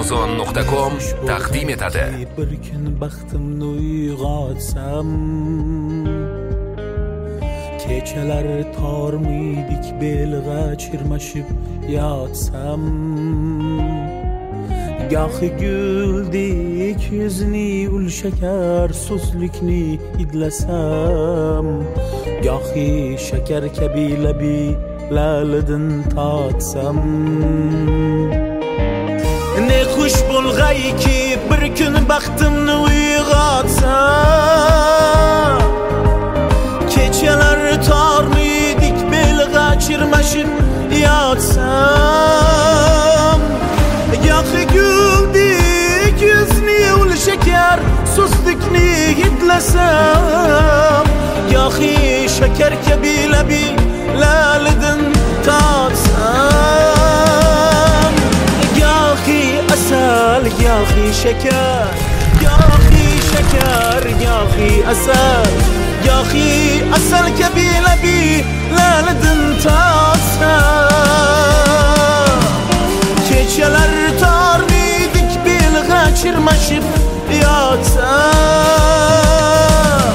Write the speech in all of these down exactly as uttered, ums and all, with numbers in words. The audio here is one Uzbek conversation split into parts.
amazon nuqta com taqdim etadi. Bir kun baxtimni uyg'otsam, kechalar tormiydik belg'a chirmashib yotsam, gohi guldek yuzni ul shakar so'zlikni idlasam, gohi shakar kabi labi lalidan tatsam. Ne xush bo'lg'ayki bir kun baxtimni uyg'otsam, kechalar tormiydik belg'a chirmashib yotsam, gohi guldek yuzni ul shakar so'zlikni hidlasam, gohi shakar kabi labi lalidan tatsam, gohi asal gohi shakar, gohi shakar gohi asal, gohi asal kabi labi lalidan tatsam, kechalar tormiydik belg'a chirmashib yotsam.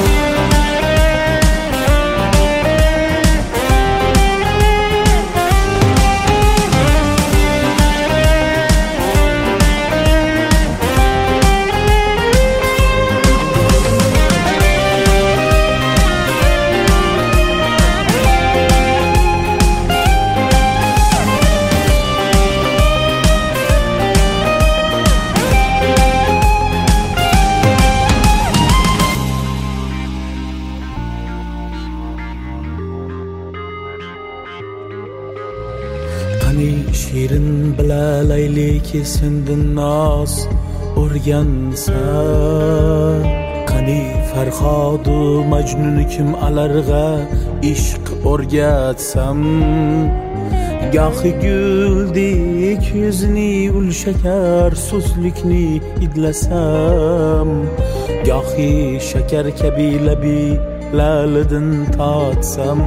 Qani shirin bilalaylik sindin noz o'rgansa, qani Farhodu Majnun kim alarg'a ishq o'rgatsam, gohi guldek yuzni ul shakar so'zlikni idlasam, gohi shakar kabi labi lalidan tatsam.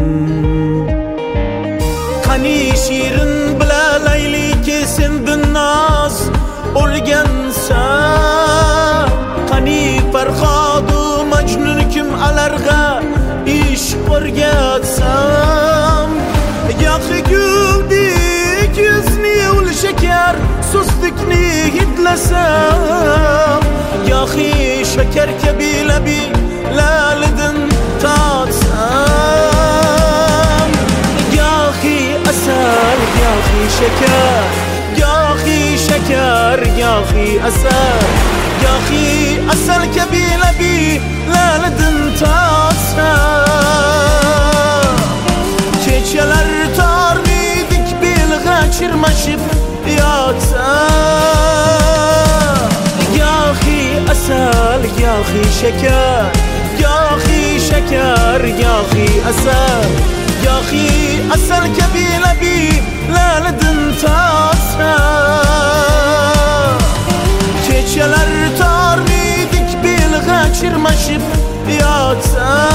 Qani shirin bilalaylik sindin noz o'rgansa, qani Farhodu Majnun kim alarg'a ishq o'rgatsam, gohi guldek yuzni ul shakar so'zlikni hidlasam, gohi shakar kabi labi lalidan tatsam, gohi asal gohi shakar, gohi shakar gohi asal, gohi asal kabi labi lalidan tatsam, kechalar tormiydik belg'a chirmashib yotsam, gohi asal gohi shakar, gohi shakar gohi asal, gohi asal kabi labi lalidan tatsam, kechalar tormiydik belg'a chirmashib yotsam.